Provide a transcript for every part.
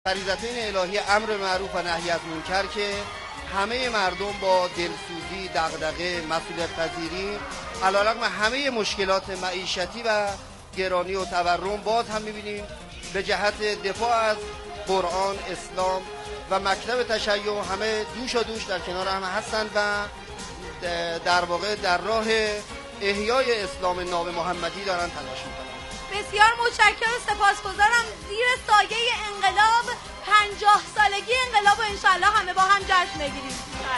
فریضتین الهی امر معروف و نهی از منکر که همه مردم با دلسوزی، دغدغه، مسئولیت پذیری علیرغم همه مشکلات معیشتی و گرانی و تورم باز هم می‌بینیم به جهت دفاع از قرآن، اسلام و مکتب تشیع همه دوش و دوش در کنار هم هستند و در واقع در راه احیای اسلام ناب محمدی دارن تلاش می‌کنند. بسیار متشکرم و سپاسگزارم. زیر سایه انقلاب 50 سالگی انقلاب و انشالله همه با هم جشن بگیریم.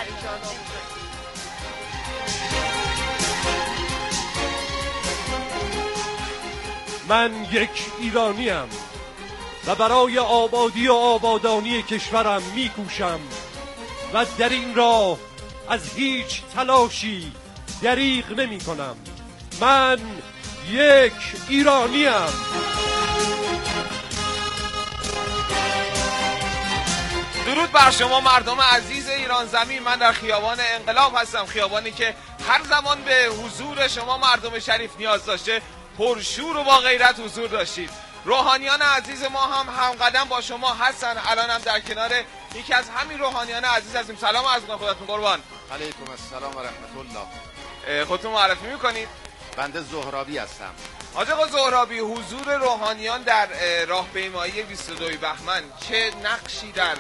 من یک ایرانیم و برای آبادی و آبادانی کشورم میکوشم و در این راه از هیچ تلاشی دریغ نمی کنم. من یک ایرانیم. درود بر شما مردم عزیز ایران زمین. من در خیابان انقلاب هستم، خیابانی که هر زمان به حضور شما مردم شریف نیاز داشته پرشور و با غیرت حضور داشتید. روحانیان عزیز ما هم قدم با شما هستن. الان هم در کنار یکی از همین روحانیان عزیز هستیم. سلام عرض می‌کنم خدمتتون قربان. علیکم السلام و رحمت الله. خودتون معرفی می‌کنید؟ بنده زهرابی هستم. حاج آقا زهرابی، حضور روحانیان در راهپیمایی 22 بهمن چه نقشی در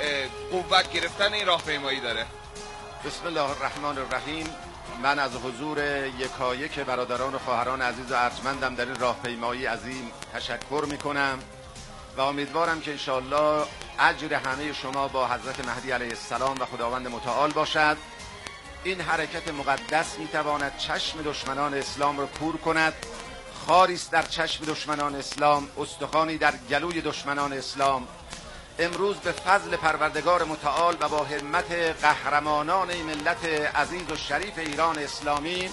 قوت گرفتن این راهپیمایی داره؟ بسم الله الرحمن الرحیم. من از حضور یکایک برادران و خواهران عزیز و ارجمندم در این راهپیمایی عظیم تشکر میکنم و امیدوارم که انشاءالله اجر همه شما با حضرت مهدی علیه السلام و خداوند متعال باشد. این حرکت مقدس میتواند چشم دشمنان اسلام را کور کند. خاری است در چشم دشمنان اسلام، استخوانی در گلوی دشمنان اسلام. امروز به فضل پروردگار متعال و با همت قهرمانان این ملت عزیز و شریف ایران اسلامی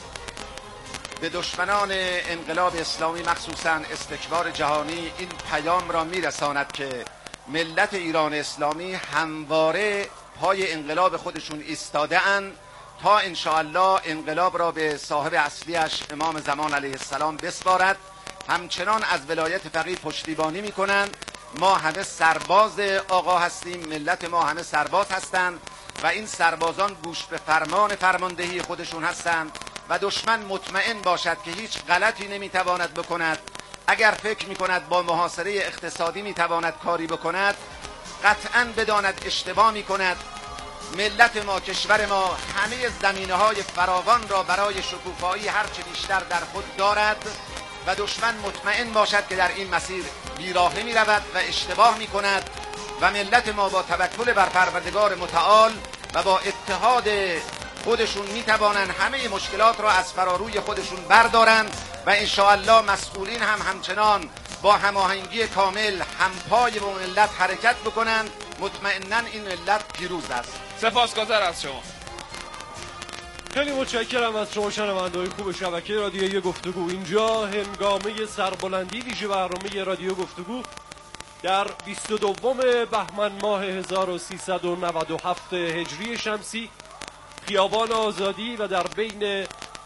به دشمنان انقلاب اسلامی مخصوصا استکبار جهانی این پیام را میرساند که ملت ایران اسلامی همواره پای انقلاب خودشون ایستاده اند تا انشاءالله انقلاب را به صاحب اصلیش امام زمان علیه السلام بسپارد. همچنان از ولایت فقیه پشتیبانی میکنند. ما همه سرباز آقا هستیم، ملت ما همه سرباز هستند و این سربازان گوش به فرمان فرماندهی خودشون هستند و دشمن مطمئن باشد که هیچ غلطی نمیتواند بکند. اگر فکر میکند با محاصره اقتصادی میتواند کاری بکند، قطعاً بداند اشتباه میکند. ملت ما، کشور ما همه زمینه‌های فراوان را برای شکوفایی هرچه بیشتر در خود دارد و دشمن مطمئن باشد که در این مسیر بیراهه می رود و اشتباه می کند و ملت ما با توکل بر پروردگار متعال و با اتحاد خودشون می توانند همه مشکلات را از فراروی خودشون بردارند و انشاءالله مسئولین هم همچنان با هماهنگی کامل همپای با ملت حرکت بکنند. مطمئناً این ملت پیروز است. سپاسگزار از شما. خیلی متشکرم از شما شنونده‌های خوب شبکه رادیویی گفتگو. اینجا هنگامه سربلندی ویژه برنامه رادیو گفتگو در 22 بهمن ماه 1397 هجری شمسی، خیابان آزادی و در بین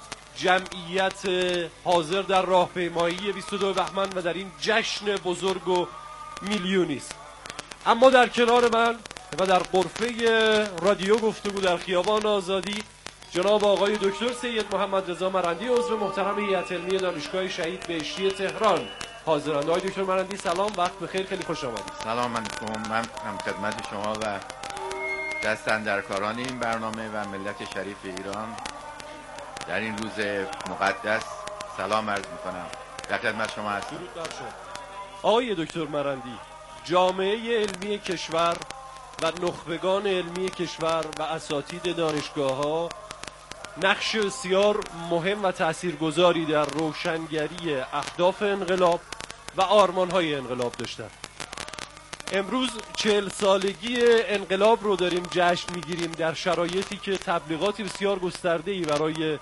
جمعیت حاضر در راهپیمایی 22 بهمن و در این جشن بزرگ و میلیونی است. اما در کنار من و در غرفه رادیو گفتگو در خیابان آزادی جناب آقای دکتر سید محمد رضا مرندی، عضو محترم هیئت علمی دانشگاه شهید بهشتی تهران حاضرند. آقای دکتر مرندی سلام، وقت بخیر، خیلی خوش آمدید. سلام علیکم. من هم خدمت شما و دست اندرکاران این برنامه و ملت شریف ایران در این روز مقدس سلام عرض میکنم. در خدمت شما هستم. درود بر شما. آقای دکتر مرندی، جامعه علمی کشور و نخبگان علمی کشور و اساتید دانشگاه‌ها نقش بسیار مهم و تاثیرگذاری در روشنگری اهداف انقلاب و آرمان‌های انقلاب داشتند. امروز 40 سالگی انقلاب رو داریم جشن می‌گیریم در شرایطی که تبلیغاتی بسیار گسترده‌ای برای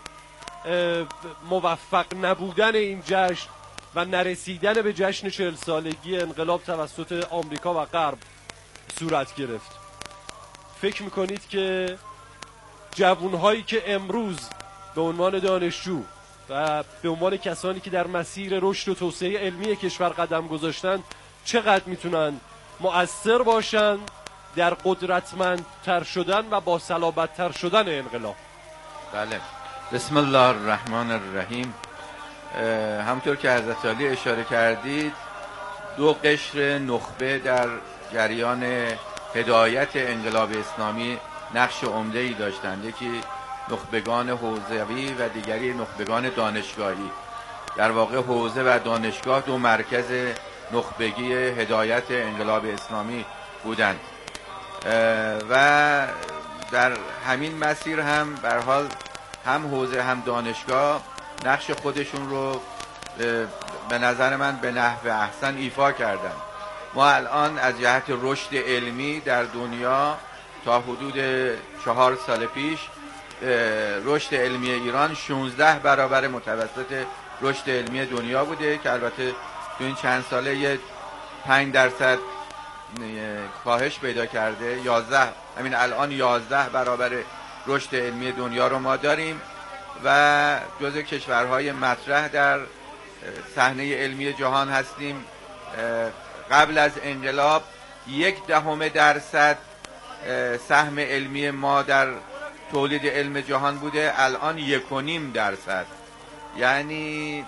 موفق نبودن این جشن و نرسیدن به جشن 40 سالگی انقلاب توسط آمریکا و غرب صورت گرفت. فکر میکنید که جوانهایی که امروز به عنوان دانشجو و به عنوان کسانی که در مسیر رشد و توسعه علمی کشور قدم گذاشتن چقدر میتونن مؤثر باشند در قدرتمندتر شدن و با صلابت‌تر شدن انقلاب. بله. بسم الله الرحمن الرحیم. همونطور که حضرت عالی اشاره کردید، دو قشر نخبه در جریان هدایت انقلاب اسلامی نقش عمده‌ای داشتند. یکی نخبگان حوزوی و دیگری نخبگان دانشگاهی. در واقع حوزه و دانشگاه دو مرکز نخبگی هدایت انقلاب اسلامی بودند و در همین مسیر هم به هر حال هم حوزه هم دانشگاه نقش خودشون رو به نظر من به نحو احسن ایفا کردن. ما الان از جهت رشد علمی در دنیا تا حدود 4 سال پیش رشد علمی ایران 16 برابر متوسط رشد علمی دنیا بوده که البته تو این چند ساله یه 5% کاهش پیدا کرده. 11 همین الان 11 برابر رشد علمی دنیا رو ما داریم و جزو کشورهای مطرح در صحنه علمی جهان هستیم. قبل از انقلاب 0.1% سهم علمی ما در تولید علم جهان بوده، الان 1.5%، یعنی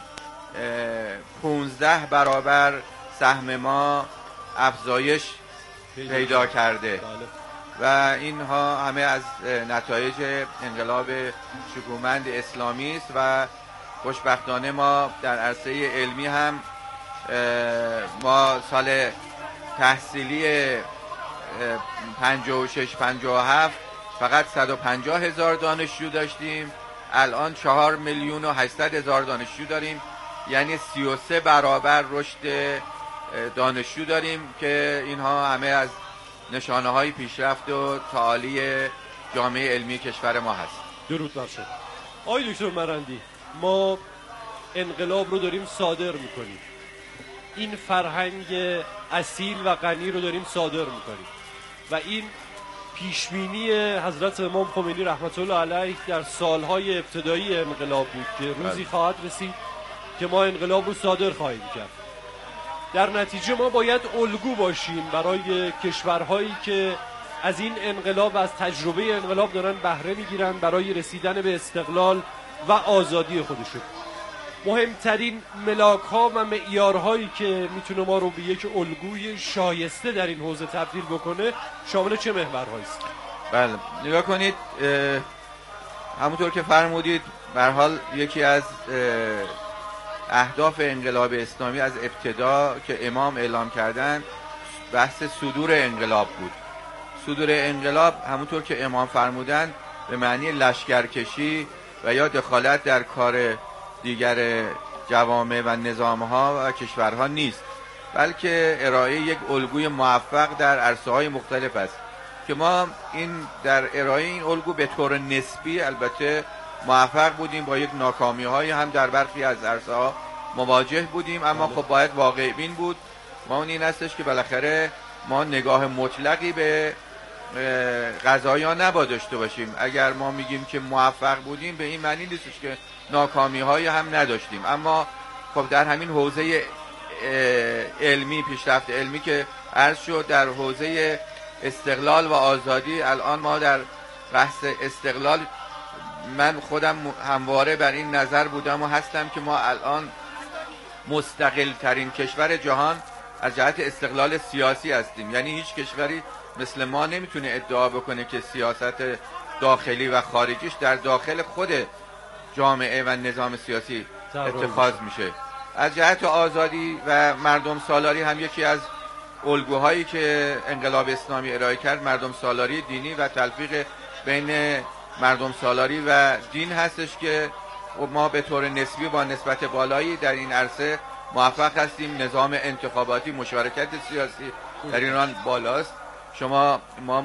15 برابر سهم ما افزایش پیدا کرده و اینها همه از نتایج انقلاب شکوهمند اسلامی است و خوشبختانه ما در عرصه علمی هم ما سال تحصیلی 56-57 فقط 150,000 دانشجو داشتیم، الان 4,800,000 دانشجو داریم، یعنی 33 برابر رشد دانشجو داریم که اینها همه از نشانه های پیشرفت و تعالی جامعه علمی کشور ما هست. درود بر شما. آقای دکتر مرندی، ما انقلاب رو داریم صادر میکنیم، این فرهنگ اصیل و غنی رو داریم صادر میکنیم و این پیشبینی حضرت امام خمینی رحمت الله علیه در سالهای ابتدایی انقلاب بود که روزی خواهد رسید که ما انقلاب رو صادر خواهیم کرد. در نتیجه ما باید الگو باشیم برای کشورهایی که از این انقلاب، از تجربه انقلاب دارن بهره میگیرن برای رسیدن به استقلال و آزادی خودشون. مهمترین ملاک ها و معیارهایی که میتونه ما رو به یک الگوی شایسته در این حوزه تبدیل بکنه شامل چه محورهایی است؟ بله، نگاه کنید، همونطور که فرمودید به هر حال یکی از اهداف انقلاب اسلامی از ابتدا که امام اعلام کردن بحث صدور انقلاب بود. صدور انقلاب همونطور که امام فرمودن به معنی لشکرکشی و یا دخالت در کار دیگر جوامع و نظامها و کشورها نیست، بلکه ارائه یک الگوی موفق در عرصه‌های مختلف است که ما این در ارائه این الگو به طور نسبی البته موفق بودیم، با یک ناکامی‌های هم در برخی از عرصه‌ها مواجه بودیم، اما خب باید واقع بین بود. ما اون این هستش که بالاخره ما نگاه مطلقی به قضایا نباید داشته باشیم. اگر ما میگیم که موفق بودیم به این معنی نیستش که ناکامی‌های هم نداشتیم، اما خب در همین حوزه علمی، پیشرفت علمی که عرض شد، در حوزه استقلال و آزادی الان ما در بحث استقلال من خودم همواره بر این نظر بودم و هستم که ما الان مستقل ترین کشور جهان از جهت استقلال سیاسی هستیم. یعنی هیچ کشوری مثل ما نمیتونه ادعا بکنه که سیاست داخلی و خارجیش در داخل خود جامعه و نظام سیاسی اتخاذ میشه. از جهت آزادی و مردم سالاری هم یکی از الگوهایی که انقلاب اسلامی ارائه کرد مردم سالاری دینی و تلفیق بین مردم سالاری و دین هستش که ما به طور نسبی با نسبت بالایی در این عرصه موفق هستیم. نظام انتخاباتی، مشارکت سیاسی در ایران بالاست. ما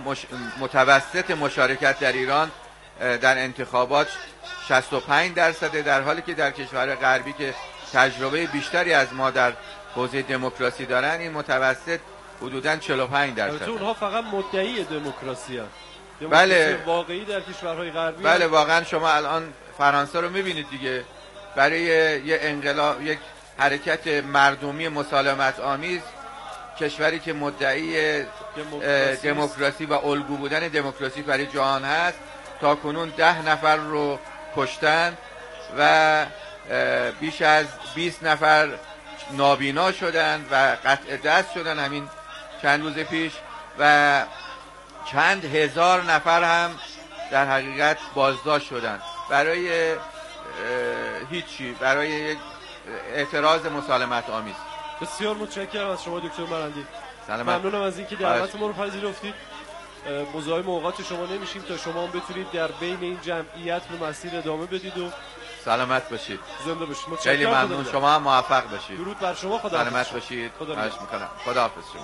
متوسط مشارکت در ایران در انتخابات 65%، در حالی که در کشور غربی که تجربه بیشتری از ما در حوزه دموکراسی دارن این متوسط حدوداً 45%. اونها فقط مدعی دموکراسی هست. بله، واقعی در کشورهای غربی. بله، واقعا شما الان فرانسه رو میبینید دیگه، برای یه انقلاب، یک حرکت مردمی مسالمت آمیز کشوری که مدعی دموکراسی و الگو بودن دموکراسی برای جهان هست تا کنون 10 نفر رو کشتن و بیش از 20 نفر نابینا شدن و قطع دست شدن همین چند روز پیش و چند هزار نفر هم در حقیقت بازداشت شدن برای هیچی، برای یک اعتراض مسالمت آمیز. بسیار متشکرم از شما دکتر مرندی. سلامت. ممنونم از اینکه دعوت ما رو پذیرفتید. مزاحم اوقات شما نمیشیم تا شما هم بتونید در بین این جمعیت به مسیر ادامه بدید و سلامت باشید. زنده باشید. خیلی ممنون. شما هم موفق باشید. درود بر شما. خدا سلامت باشید. خواهش میکنم. خداحافظ شما.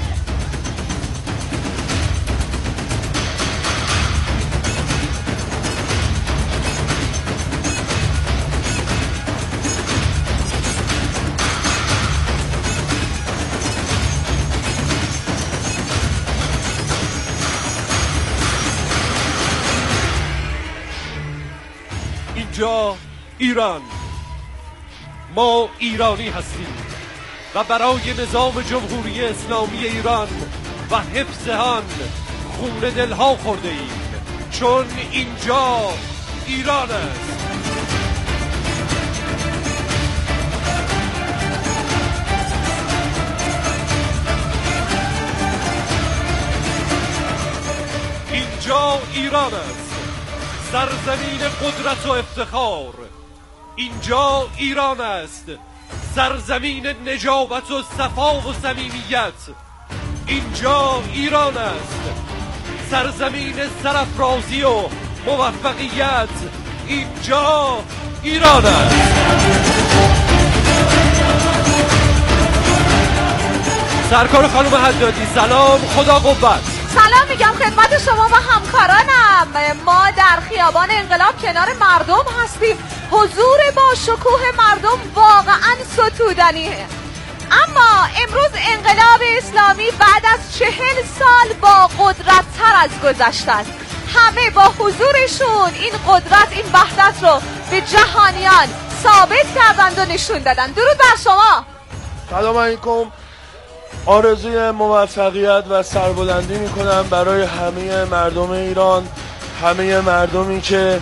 اینجا ایران، ما ایرانی هستیم و برای نظام جمهوری اسلامی ایران و حفظ آن خون دلها خورده ایم، چون اینجا ایران است. اینجا ایران است، سرزمین قدرت و افتخار. اینجا ایران است، سرزمین نجابت و صفا و صمیمیت. اینجا ایران است، سرزمین سرافرازی و موفقیت. اینجا ایران است. سرکار خانم حدادی سلام، خدا قوت. سلام میگم خدمت شما و همکارانم. ما در خیابان انقلاب کنار مردم هستیم. حضور با شکوه مردم واقعا ستودنیه. اما امروز انقلاب اسلامی بعد از 40 سال با قدرت تر از گذشته است. همه با حضورشون این قدرت، این وحدت رو به جهانیان ثابت کردند و نشون دادن. درود بر شما. سلام علیکم. آرزوی موفقیت و سربلندی میکنم برای همه مردم ایران، همه مردمی که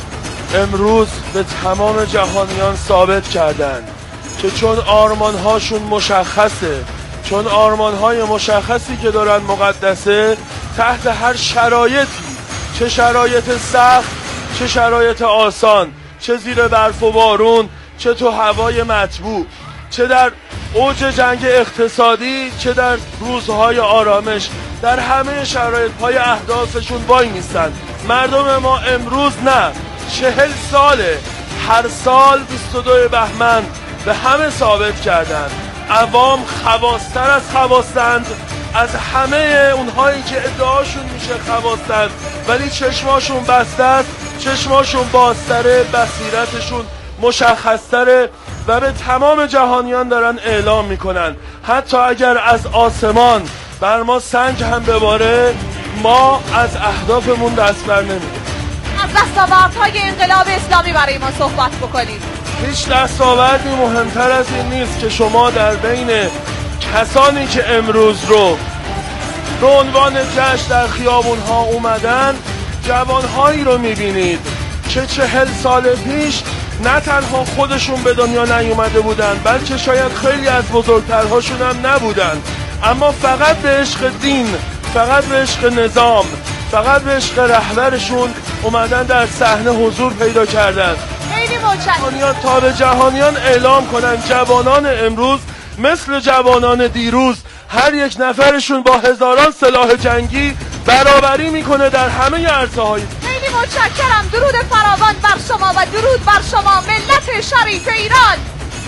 امروز به تمام جهانیان ثابت کردند که چون آرمانهاشون مشخصه، چون آرمانهای مشخصی که دارن مقدسه، تحت هر شرایطی، چه شرایط سخت، چه شرایط آسان، چه زیر برف و بارون، چه تو هوای مطبوع، چه در اوج جنگ اقتصادی، چه در روزهای آرامش، در همه شرایط پای اهدافشون وای میستن. مردم ما امروز نه، 40 ساله، هر سال 22 بهمن به همه ثابت کردن عوام خواستر از خواستند، از همه اونهایی که ادعاشون میشه خواستند ولی چشماشون بسته است، چشماشون بازتره، بصیرتشون مشخصتره و به تمام جهانیان دارن اعلام میکنن حتی اگر از آسمان بر ما سنگ هم بباره ما از اهدافمون دست بر نمیدیم. از دستاوردهای انقلاب اسلامی برای ما صحبت بکنید. هیچ دستاوردی مهمتر از این نیست که شما در بین کسانی که امروز رو به عنوان جشن در خیابونها اومدن جوانهایی رو میبینید که 40 سال پیش نه تنها خودشون به دنیا نیومده بودن بلکه شاید خیلی از بزرگترهاشون هم نبودن، اما فقط به عشق دین، فقط به عشق نظام، فقط به عشق رهبرشون اومدن در صحنه حضور پیدا کردن. خیلی متشکرم. تا به جهانیان اعلام کنن جوانان امروز مثل جوانان دیروز هر یک نفرشون با هزاران سلاح جنگی برابری میکنه در همه عرصه‌های. خیلی متشکرم. درود فراوان بر شما و درود بر شما ملت شریف ایران.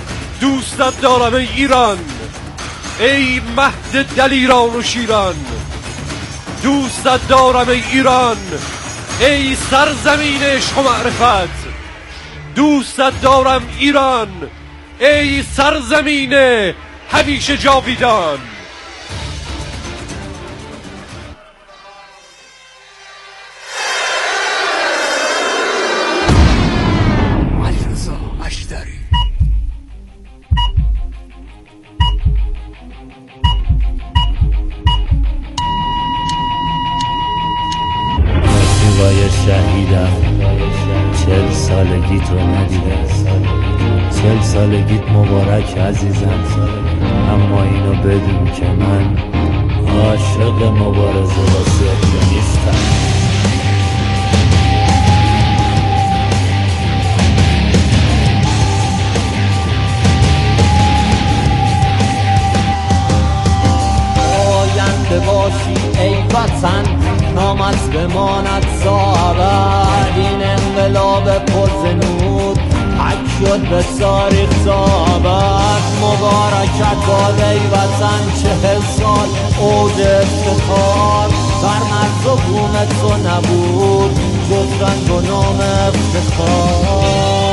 دوستت دارم ای ایران، ای مهد دلیران و شیران. دوستت دارم ای ایران، ای سرزمین عشق و معرفت. دوستت دارم ایران، ای سرزمین همیشه جاویدان. دیدم 40 سالگی تو ندیدم 40 سالگیت مبارک عزیزم اما اینو بدون که من عاشق مبارزه واسه نیستم آینده باشی ای وطن نامت بماند ساعت این انقلاب پرزنود حک شد به تاریخ ثابت مبارکت باد ای وطن 40 سال اوج افتخار بر مرز و بوم تو نبود جز رنگ و نام افتخار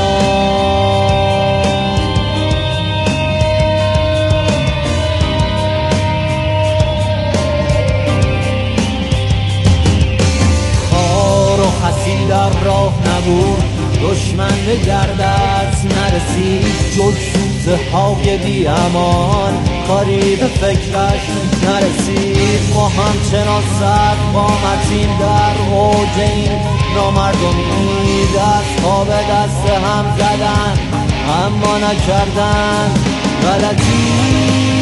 خسی در راه نبود دشمن به گردت نرسید جز سوزه های بی امان کاری به فکرش نرسید ما همچنان سر قامتیم در اوج این نامردمی دست ها به دست هم زدن اما نکردن غلطی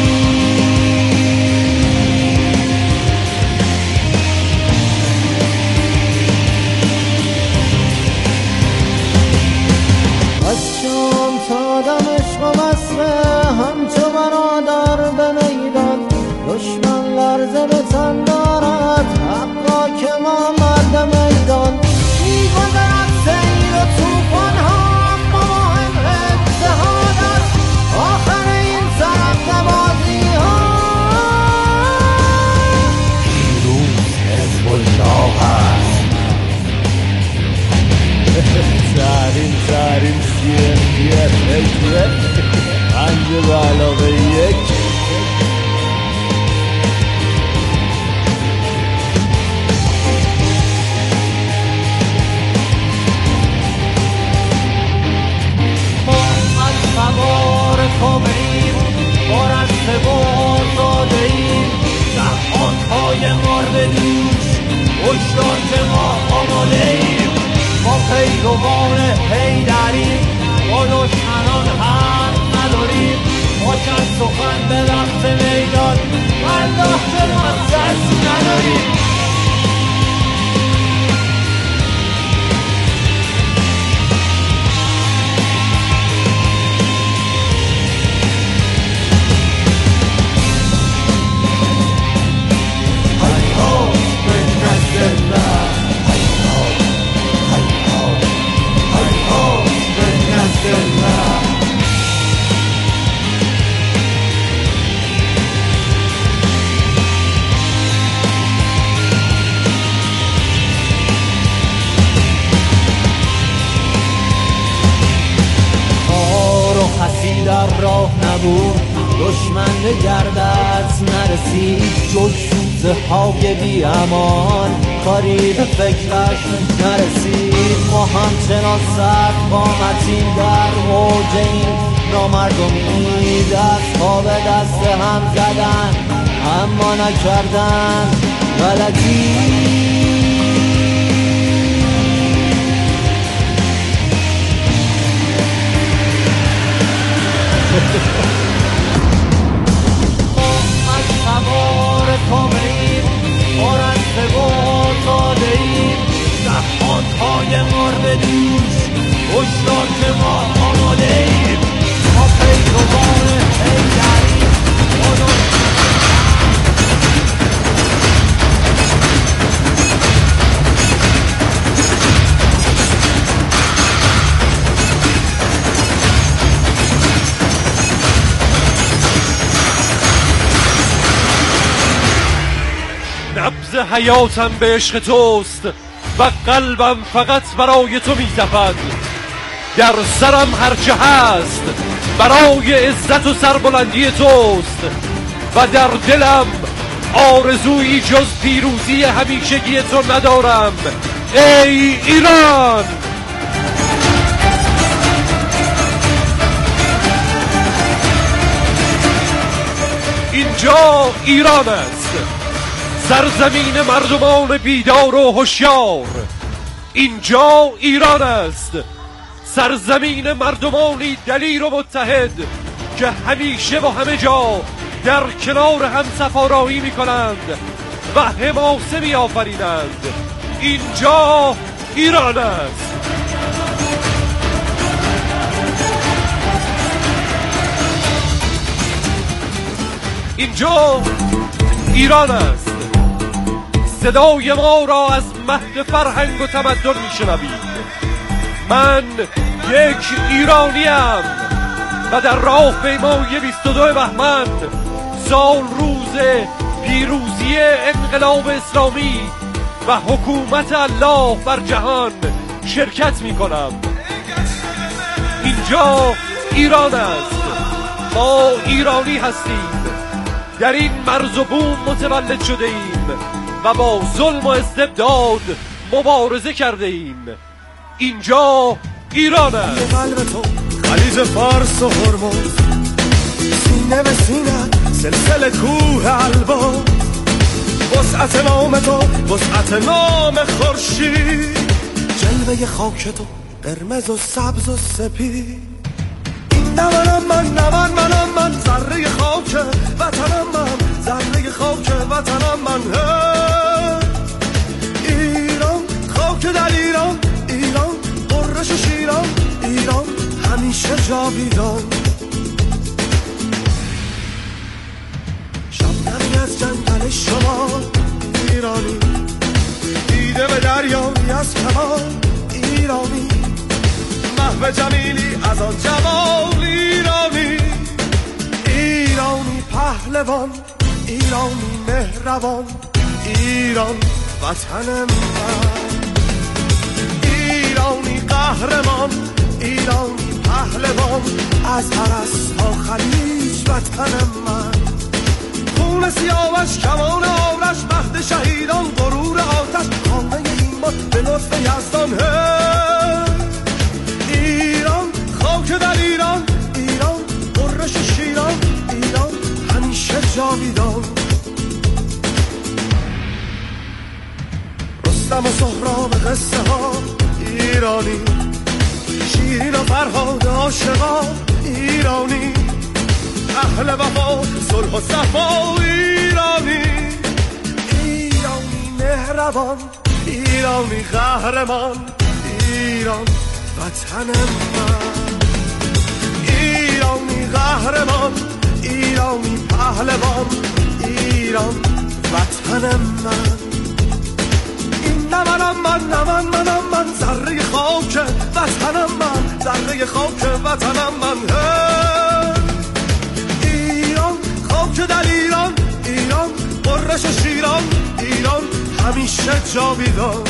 از شام تا دمشق و بصره همچو برادر به میدان دشمن لرزه به تن دارد حقا که ما مرد میدان میگذرد سیل و توفان ها اما مهم اتحاد است آخر این طرف بازی ها پیروز حزب الله است ترین شیعه فکره 5 به علاوه 1 ما از سوار کامریم بارسته بازاده ایم دهانهای مار دوش هشدار که ما آماده ایم ما پیروان حیدریم با دشمنان حرف نداریم ما چند سخن به وقت میدان والله به مقصد نداریم در راه نبود دشمن به گردت نرسید جز سوزه های بی امان کاری به فکرش نرسید ما همچنان سر قامتیم در اوج این نامردمی دست ها به دست هم زدن اما نکردن غلطی از سوار کامریم بارسته بازاده ایم دهانهای مار به دوش هشدار که ما آماده ایم ما پیروان حیدریم نبض حیاتم به عشق توست و قلبم فقط برای تو می‌تپد در سرم هرچه هست برای عزت و سربلندی توست و در دلم آرزویی جز پیروزی همیشگی تو ندارم ای ایران اینجا ایران است سرزمین مردمان بیدار و هوشیار اینجا ایران است، سرزمین مردمانی دلیر و متحد که همیشه و همه جا در کنار هم سفارایی می کنند و حماسه می آفرینند. اینجا ایران است. اینجا ایران است. صدای ما را از مهد فرهنگ و تمدن میشنوید. من یک ایرانیم و در راهپیمای 22 بهمن سال روز پیروزی انقلاب اسلامی و حکومت الله بر جهان شرکت می کنم. اینجا ایران است. ما ایرانی هستیم، در این مرز و بوم متولد شده ایم و با ظلم و استبداد مبارزه کرده ایم. اینجا ایران است. قلب تو خلیج فارس و هرمز، سینه به سینه سلسله کوه البا، وسعت نام تو وسعت نام خورشید، جلوه خاک تو قرمز و سبز و سپید. این نمانم من ذره خاک وطنم، من ذره خاک وطنم، من ایران، خاک در ایران، ایران قرش و شیران، ایران همیشه جاویدان. شبنمی از جنگل شما ایرانی، دیده به دریایی از کمان ایرانی، محو جمیلی از آن جمال ایرانی، ایرانی پهلوان، ایرانی مهربان، ایران وطن من، ایرانی قهرمان، ایرانی پهلوان، از عرس تا خلیج وطن من، خون سیاوش کمان آرش، مهد شهیدان غرور آتش، خانه ایمان به لطف یزدان. ایران، خاک در ایران، ایران قرش و شیران، ایران همیشه جاویدان. رستم و سهراب قصه ها ایرانی، شیرین و فرهاد عاشقا ایرانی، اهل وفا صلح و صفا ایرانی، ایرانی مهربان، ایرانی قهرمان، ایران وطن من، ایرانی قهرمان، ایرانی پهلوان، ایران وطن من. این نمانم من ذره خاک وطنم، من ذره خاک وطنم، من ایران، خاک در ایران، ایران قرش و شیران، ایران همیشه جاویدان.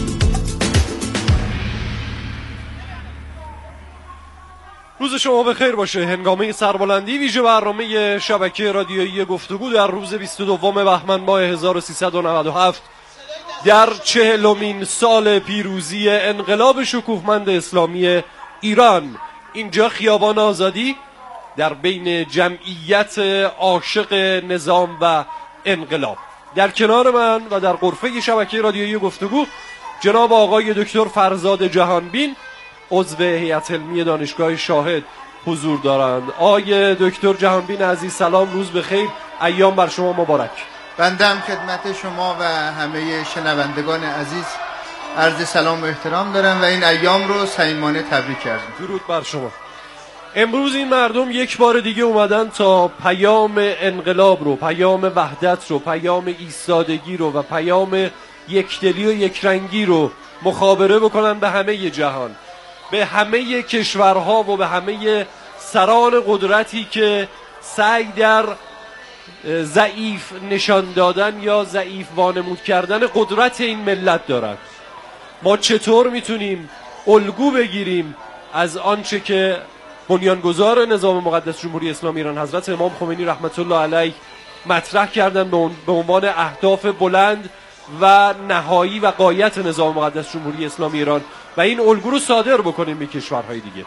روز شما بخیر باشه. هنگامه سربلندی ویژه برنامه شبکه رادیویی گفتگو در روز 22 بهمن ماه 1397 در 40مین سال پیروزی انقلاب شکوهمند اسلامی ایران. اینجا خیابان آزادی در بین جمعیت عاشق نظام و انقلاب. در کنار من و در غرفه شبکه رادیویی گفتگو جناب آقای دکتر فرزاد جهانبین، عضو هیئت علمی دانشگاه شاهد حضور دارند. آقای دکتر جهانبین عزیز سلام، روز بخیر، ایام بر شما مبارک. بنده هم خدمت شما و همه شنوندگان عزیز عرض سلام و احترام دارم و این ایام رو صمیمانه تبریک کردم. درود بر شما. امروز این مردم یک بار دیگه اومدن تا پیام انقلاب رو، پیام وحدت رو، پیام ایستادگی رو و پیام یکدلی و یکرنگی رو مخابره بکنن به همه جهان، به همه کشورها و به همه سران قدرتی که سعی در ضعیف نشان دادن یا ضعیف وانمود کردن قدرت این ملت دارند. ما چطور میتونیم الگو بگیریم از آنچه که بنیانگذار نظام مقدس جمهوری اسلامی ایران حضرت امام خمینی رحمت الله علیه مطرح کردن به عنوان اهداف بلند و نهایی و غایت نظام مقدس جمهوری اسلامی ایران و این الگو رو صادر بکنیم به کشورهای دیگه.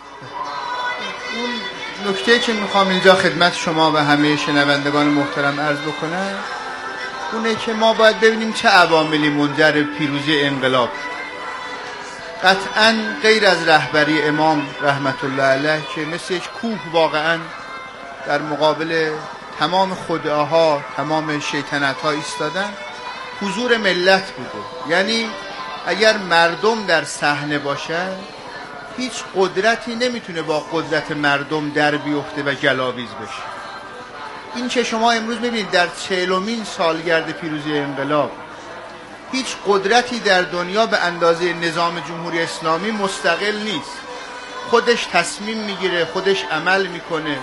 اون نکته که میخوام اینجا خدمت شما و همه شنوندگان محترم عرض بکنم اونه که ما باید ببینیم چه عواملی منجر پیروزی انقلاب قطعاً غیر از رهبری امام رحمت الله علیه که مثل یک کوه واقعاً در مقابل تمام خداها، تمام شیطنت‌ها ایستادن، حضور ملت بوده. یعنی اگر مردم در صحنه باشن هیچ قدرتی نمیتونه با قدرت مردم در بیفته و گلاویز بشه. این که شما امروز میبینید در 40مین سالگرد پیروزی انقلاب هیچ قدرتی در دنیا به اندازه نظام جمهوری اسلامی مستقل نیست، خودش تصمیم میگیره، خودش عمل میکنه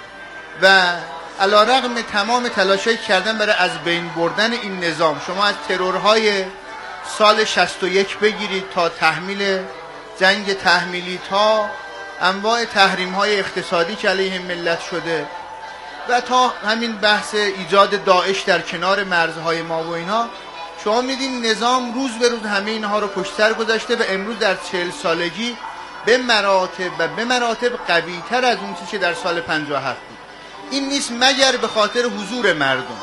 و علیرغم تمام تلاشایی کردن برای از بین بردن این نظام، شما از ترورهای سال 61 بگیرید تا تحمیل جنگ تحمیلی تا انواع تحریم‌های اقتصادی که علیه ملت شده و تا همین بحث ایجاد داعش در کنار مرزهای ما و اینها، شما میدین نظام روز به روز همه اینها رو پشت سر گذاشته و امروز در 40 سالگی به مراتب قوی‌تر از اون چیزی که در سال 57 بود. این نیست مگر به خاطر حضور مردم.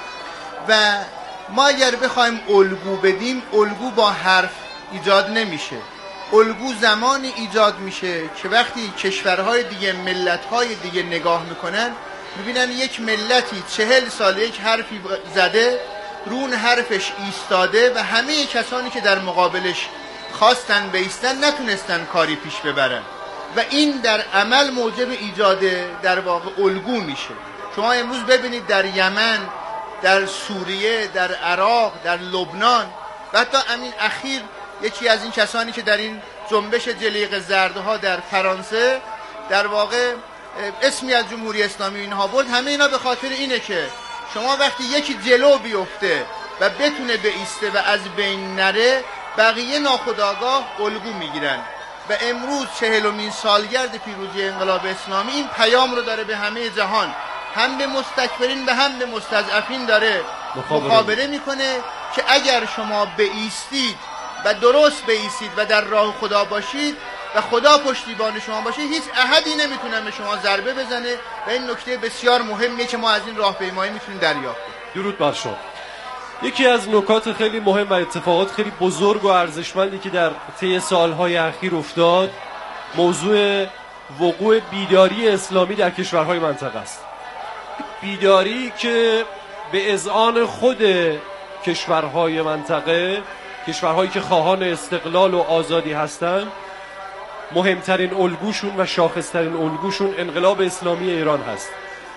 و ما اگر بخوایم الگو بدیم، الگو با حرف ایجاد نمیشه. الگو زمانی ایجاد میشه که وقتی کشورهای دیگه، ملت‌های دیگه نگاه میکنن، میبینن یک ملتی 40 سال یک حرفی زده، رون حرفش ایستاده و همه کسانی که در مقابلش خواستن بیستن نتونستن کاری پیش ببرن و این در عمل موجب ایجاد در واقع الگو میشه. شما امروز ببینید در یمن، در سوریه، در عراق، در لبنان و حتی همین اخیر یکی از این کسانی که در این جنبش جلیق زردها در فرانسه در واقع اسمی از جمهوری اسلامی اینها برد، همه اینا به خاطر اینه که شما وقتی یکی جلو بیفته و بتونه بیسته و از بین نره، بقیه ناخودآگاه الگو میگیرن و امروز 40مین سالگرد پیروزی انقلاب اسلامی این پیام رو داره به همه جهان، هم به مستکبرین و هم به مستضعفین داره مخابره میکنه که اگر شما بیستید و درست بیستید و در راه خدا باشید و خدا پشتیبان شما باشه، هیچ احدی نمیتونه به شما ضربه بزنه و این نکته بسیار مهمیه که ما از این راهپیمایی میتونیم دریافت کنیم. درود بر شما. یکی از نکات خیلی مهم و اتفاقات خیلی بزرگ و ارزشمندی که در طی سالهای اخیر افتاد، موضوع وقوع بیداری اسلامی در کشورهای منطقه است. بیداری که به اذعان خود کشورهای منطقه، کشورهایی که خواهان استقلال و آزادی هستند، مهمترین الگوشون و شاخصترین الگوشون انقلاب اسلامی ایران هست.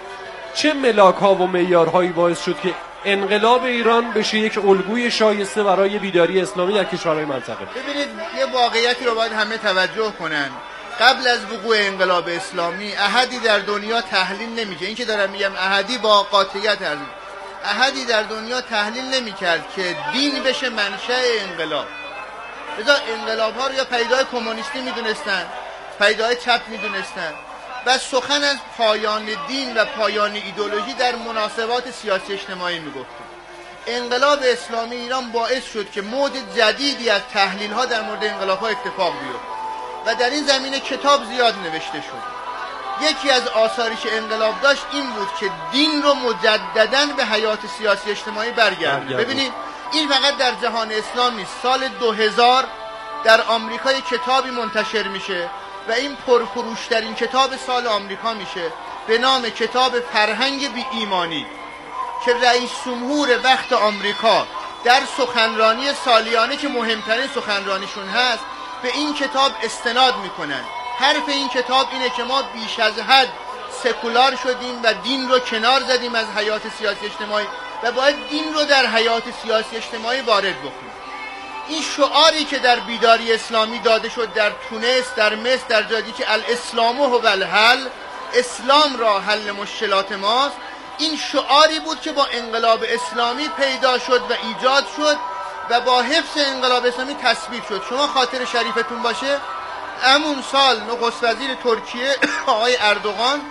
چه ملاک‌ها و معیارهایی باعث شد که انقلاب ایران بشه یک الگوی شایسته برای بیداری اسلامی در کشورهای منطقه؟ ببینید یه واقعیتی رو باید همه توجه کنن. قبل از وقوع انقلاب اسلامی احدی در دنیا تحلیل نمی‌کرد، این که دارم میگم احدی با قاطعیت هست، احدی در دنیا تحلیل نمی‌کرد که دین بشه منشأ انقلاب. لذا انقلاب‌ها رو یا پیدای کمونیستی می‌دونستن، پیدای چپ می‌دونستن و سخن از پایان دین و پایان ایدئولوژی در مناسبات سیاسی اجتماعی می‌گفتن. انقلاب اسلامی ایران باعث شد که موج جدیدی از تحلیل‌ها در مورد انقلاب‌ها اتفاق بیفته و در این زمینه کتاب زیاد نوشته شد. یکی از آثاری که انقلاب داشت این بود که دین رو مجدداً به حیات سیاسی اجتماعی برگردونه. ببینید این فقط در جهان اسلام نیست. سال 2000 در آمریکا یک کتابی منتشر میشه و این پرفروشترین کتاب سال آمریکا میشه به نام کتاب فرهنگ بی ایمانی که رئیس جمهور وقت آمریکا در سخنرانی سالیانه که مهمترین سخنرانیشون هست به این کتاب استناد میکنن. حرف این کتاب اینه که ما بیش از حد سکولار شدیم و دین رو کنار زدیم از حیات سیاسی اجتماعی و باید دین رو در حیات سیاسی اجتماعی وارد بکنیم. این شعاری که در بیداری اسلامی داده شد در تونس، در مصر، در جایی که الاسلام هو الحل، اسلام را حل مشکلات ماست، این شعاری بود که با انقلاب اسلامی پیدا شد و ایجاد شد و با حفظ انقلاب اسلامی تثبیت شد. شما خاطر شریفتون باشه همون سال نخست وزیر ترکیه آقای اردوغان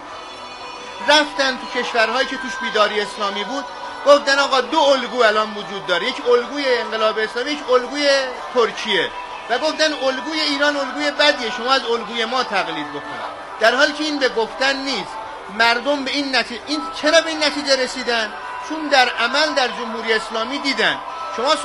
رفتن تو کشورهایی که توش بیداری اسلامی بود، گفتن آقا دو الگو الان وجود داره، یک الگوی انقلاب اسلامی، یک الگوی ترکیه، و گفتن الگوی ایران الگوی بدیه، شما از الگوی ما تقلید بکنید. در حالی که این به گفتن نیست. مردم به این نتیجه چرا به این نتیجه رسیدن؟ چون در عمل در جمهوری اسلامی دیدن. شما